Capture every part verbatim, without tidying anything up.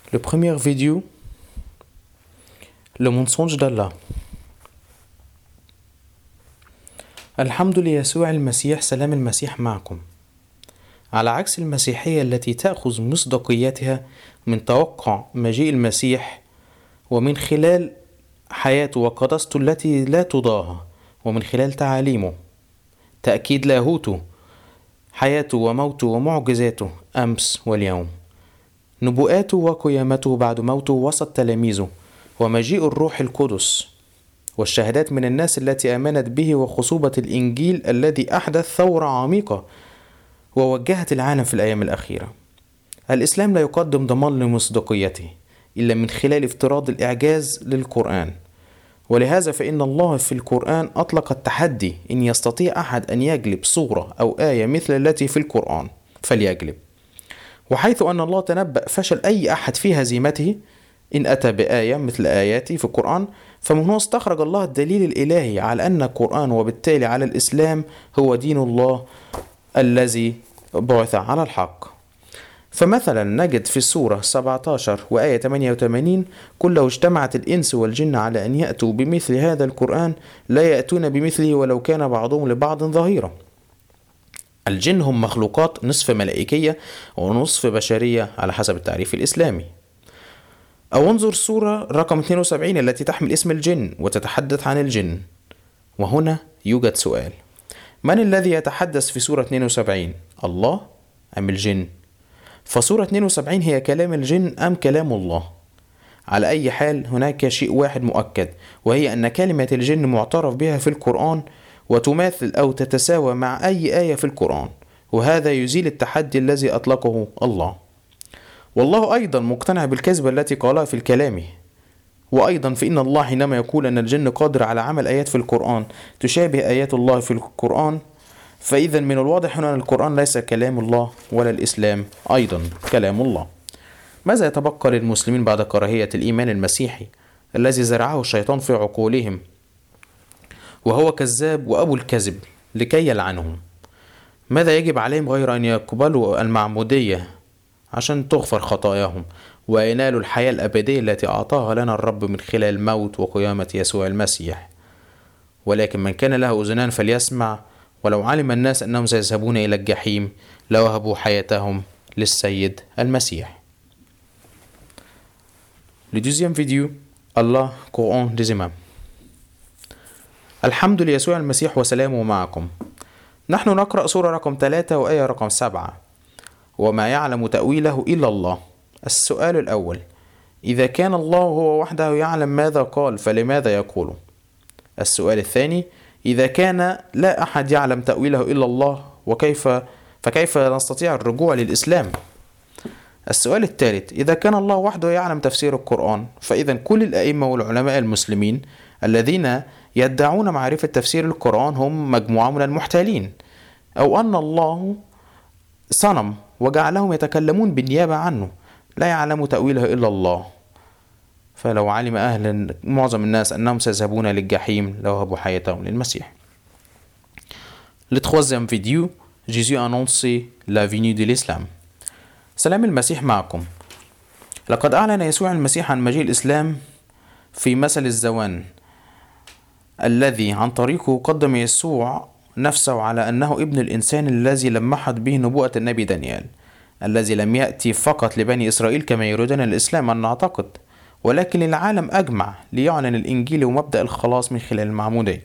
Le première vidéo, le mensonge d'Allah. الحمد ليسوع المسيح، سلام المسيح معكم. على عكس المسيحية التي تأخذ مصداقيتها من توقع مجيء المسيح ومن خلال حياته وقدسته التي لا تضاهى، ومن خلال تعاليمه، تأكيد لاهوته، حياته وموته ومعجزاته أمس واليوم، نبوءاته وقيامته بعد موته وسط تلاميذه، ومجيء الروح القدس، والشهادات من الناس التي آمنت به، وخصوبة الإنجيل الذي أحدث ثورة عميقة ووجهت العالم في الأيام الأخيرة. الإسلام لا يقدم ضمان لمصداقيته إلا من خلال افتراض الإعجاز للقرآن، ولهذا فإن الله في القرآن أطلق التحدي: إن يستطيع أحد أن يجلب صورة أو آية مثل التي في القرآن فليجلب. وحيث أن الله تنبأ فشل أي أحد في هزيمته إن أتى بآية مثل آياتي في القرآن، فمن هنا استخرج الله الدليل الإلهي على أن القرآن وبالتالي على الإسلام هو دين الله الذي بعث على الحق. فمثلا نجد في السورة سبعة عشر وآية ثمانية وثمانين: قل لو اجتمعت الإنس والجن على أن يأتوا بمثل هذا القرآن لا يأتون بمثله ولو كان بعضهم لبعض ظهيرا. الجن هم مخلوقات نصف ملائكية ونصف بشرية على حسب التعريف الإسلامي. أو انظر سورة رقم اثنين وسبعين التي تحمل اسم الجن وتتحدث عن الجن. وهنا يوجد سؤال: من الذي يتحدث في سورة اثنين وسبعين، الله أم الجن؟ فسورة اثنين وسبعين هي كلام الجن أم كلام الله؟ على أي حال هناك شيء واحد مؤكد، وهي أن كلمة الجن معترف بها في القرآن وتماثل أو تتساوى مع أي آية في القرآن، وهذا يزيل التحدي الذي أطلقه الله. والله أيضا مقتنع بالكذبة التي قالها في الكلام. وأيضا فإن الله حينما يقول أن الجن قادر على عمل آيات في القرآن تشابه آيات الله في القرآن، فإذا من الواضح هنا أن القرآن ليس كلام الله ولا الإسلام أيضا كلام الله. ماذا يتبقى للمسلمين بعد كراهية الإيمان المسيحي الذي زرعه الشيطان في عقولهم وهو كذاب وأبو الكذب لكي يلعنهم؟ ماذا يجب عليهم غير أن يقبلوا المعمودية عشان تغفر خطاياهم وينالوا الحياة الأبدية التي أعطاها لنا الرب من خلال موت وقيامة يسوع المسيح؟ ولكن من كان له أذنان فليسمع. ولو علم الناس أنهم سيذهبون إلى الجحيم لوهبوا حياتهم للسيد المسيح. Le deuxième vidéo, Allah, Coran des imams. الحمد ليسوع المسيح وسلامه معكم. نحن نقرأ سورة رقم ثلاثة وآية رقم سبعة: وما يعلم تأويله إلا الله. السؤال الأول: إذا كان الله هو وحده يعلم ماذا قال فلماذا يقوله؟ السؤال الثاني: إذا كان لا أحد يعلم تأويله إلا الله وكيف فكيف نستطيع الرجوع للإسلام؟ السؤال الثالث: إذا كان الله وحده يعلم تفسير القرآن، فإذا كل الأئمة والعلماء المسلمين الذين يدعون معرفة تفسير القرآن هم مجموعة من المحتالين، أو أن الله صنم وجعلهم يتكلمون بالنيابة عنه لا يعلم تأويله إلا الله. فلو علم أهل معظم الناس أنهم سيذهبون للجحيم لوهبوا حياتهم للمسيح. Le troisième vidéo, Jésus annonce la venue de l'islam. سلام المسيح معكم. لقد أعلن يسوع المسيح عن مجيء الإسلام في مثل الزوان الذي عن طريقه قدم يسوع نفسه على أنه ابن الإنسان الذي لمحت به نبوءة النبي دانيال، الذي لم يأتي فقط لبني إسرائيل كما يريدون الإسلام أن نعتقد، ولكن للعالم أجمع ليعلن الإنجيل ومبدأ الخلاص من خلال المعمودية.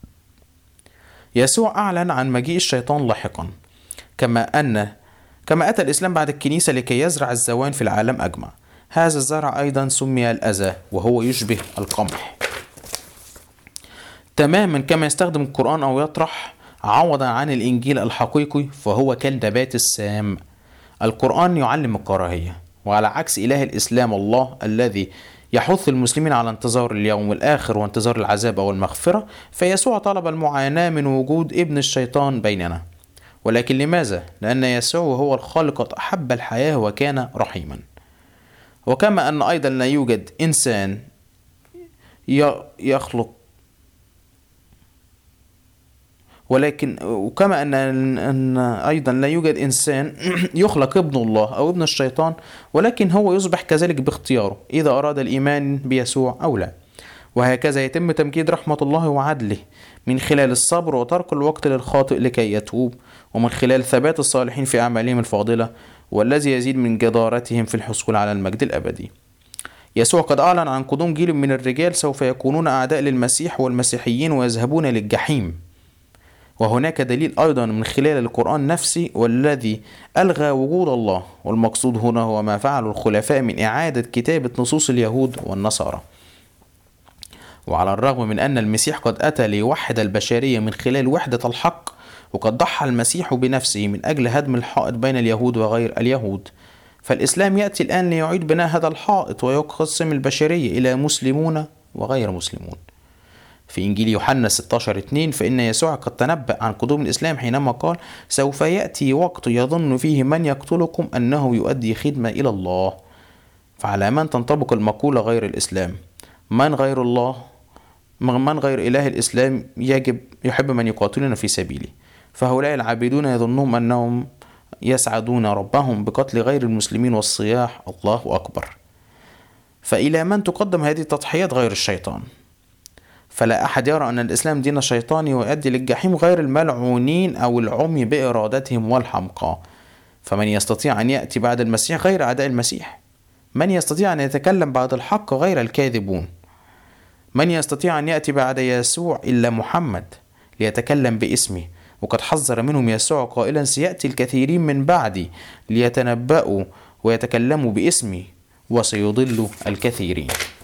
يسوع أعلن عن مجيء الشيطان لاحقا، كما أن كما أتى الإسلام بعد الكنيسة لكي يزرع الزوان في العالم أجمع. هذا الزرع أيضا سمي الأذى، وهو يشبه القمح تماما كما يستخدم القرآن أو يطرح عوضا عن الإنجيل الحقيقي، فهو كالنبات السام. القرآن يعلم الكراهية، وعلى عكس إله الإسلام الله الذي يحث المسلمين على انتظار اليوم الآخر وانتظار العذاب أو المغفرة، فيسوع طلب المعاناة من وجود ابن الشيطان بيننا. ولكن لماذا؟ لأن يسوع هو الخالق أحب الحياة وكان رحيما. وكما أن أيضا لا يوجد إنسان يخلق ولكن وكما أن, أن أيضا لا يوجد إنسان يخلق ابن الله أو ابن الشيطان، ولكن هو يصبح كذلك باختياره إذا أراد الإيمان بيسوع أو لا. وهكذا يتم تمجيد رحمة الله وعدله من خلال الصبر وترك الوقت للخاطئ لكي يتوب، ومن خلال ثبات الصالحين في أعمالهم الفاضلة، والذي يزيد من جدارتهم في الحصول على المجد الأبدي. يسوع قد أعلن عن قدوم جيل من الرجال سوف يكونون أعداء للمسيح والمسيحيين ويذهبون للجحيم. وهناك دليل أيضا من خلال القرآن نفسه، والذي ألغى وجود الله، والمقصود هنا هو ما فعله الخلفاء من إعادة كتابة نصوص اليهود والنصارى. وعلى الرغم من أن المسيح قد أتى ليوحد البشرية من خلال وحدة الحق، وقد ضحى المسيح بنفسه من أجل هدم الحائط بين اليهود وغير اليهود، فالإسلام يأتي الآن ليعيد بناء هذا الحائط ويقسم البشرية إلى مسلمون وغير مسلمون. في إنجيل يوحنا ستة عشر اثنين فإن يسوع قد تنبأ عن قدوم الإسلام حينما قال: سوف يأتي وقت يظن فيه من يقتلكم أنه يؤدي خدمة إلى الله. فعلى من تنطبق المقولة غير الإسلام؟ من غير الله، من غير إله الإسلام يجب يحب من يقاتلون في سبيله. فهؤلاء العابدون يظنون أنهم يسعدون ربهم بقتل غير المسلمين والصياح الله أكبر. فإلى من تقدم هذه التضحيات غير الشيطان؟ فلا أحد يرى أن الإسلام دين شيطاني ويؤدي للجحيم غير الملعونين أو العمي بإرادتهم والحمقى. فمن يستطيع أن يأتي بعد المسيح غير أعداء المسيح؟ من يستطيع أن يتكلم بعد الحق غير الكاذبون؟ من يستطيع أن يأتي بعد يسوع إلا محمد ليتكلم باسمه؟ وقد حذر منهم يسوع قائلا: سيأتي الكثيرين من بعدي ليتنبأوا ويتكلموا باسمي وسيضل الكثيرين.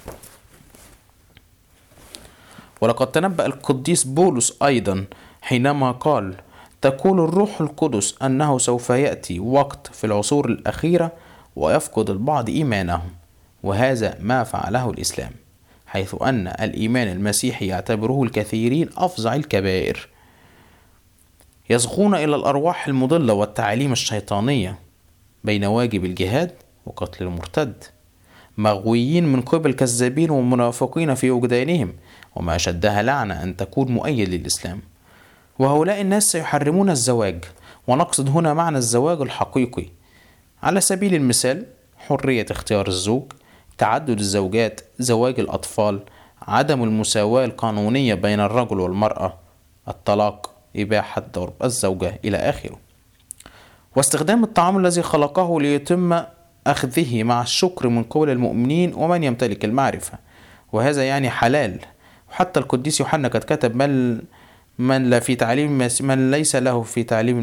ولقد تنبأ القديس بولس أيضا حينما قال: تقول الروح القدس أنه سوف يأتي وقت في العصور الأخيرة ويفقد البعض إيمانهم، وهذا ما فعله الإسلام، حيث أن الإيمان المسيحي يعتبره الكثيرين أفظع الكبائر. يصغون إلى الأرواح المضلة والتعاليم الشيطانية بين واجب الجهاد وقتل المرتد، مغويين من قبل كذابين ومنافقين في وجدانهم، وما أشدها لعنة أن تكون مؤيد للإسلام. وهؤلاء الناس سيحرمون الزواج، ونقصد هنا معنى الزواج الحقيقي، على سبيل المثال حرية اختيار الزوج، تعدد الزوجات، زواج الأطفال، عدم المساواة القانونية بين الرجل والمرأة، الطلاق، إباحة ضرب الزوجة إلى آخره. واستخدام الطعام الذي خلقه ليتم أخذه مع الشكر من قبل المؤمنين ومن يمتلك المعرفة، وهذا يعني حلال. وحتى القديس يوحنا قد كتب: من من لا في تعليم من ليس له في تعليم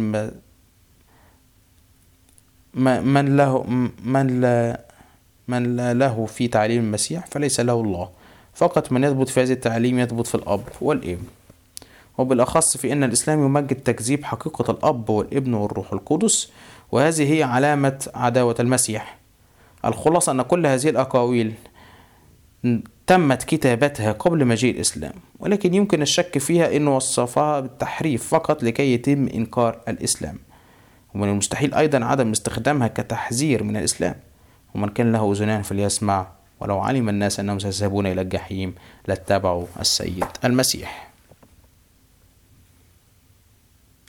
من له من لا من لا له في تعليم المسيح فليس له الله. فقط من يثبت في هذه التعليم يثبت في الأب والابن، وبالأخص في أن الإسلام يمجد تكذيب حقيقة الأب والابن والروح القدس، وهذه هي علامة عداوة المسيح. الخلاصة أن كل هذه الأقاويل تمت كتابتها قبل مجيء الإسلام، ولكن يمكن الشك فيها إنه وصفها بالتحريف فقط لكي يتم إنكار الإسلام. ومن المستحيل أيضا عدم استخدامها كتحذير من الإسلام. ومن كان له أذنان فليسمع، ولو علم الناس أنهم سيذهبون إلى الجحيم لاتبعوا السيد المسيح.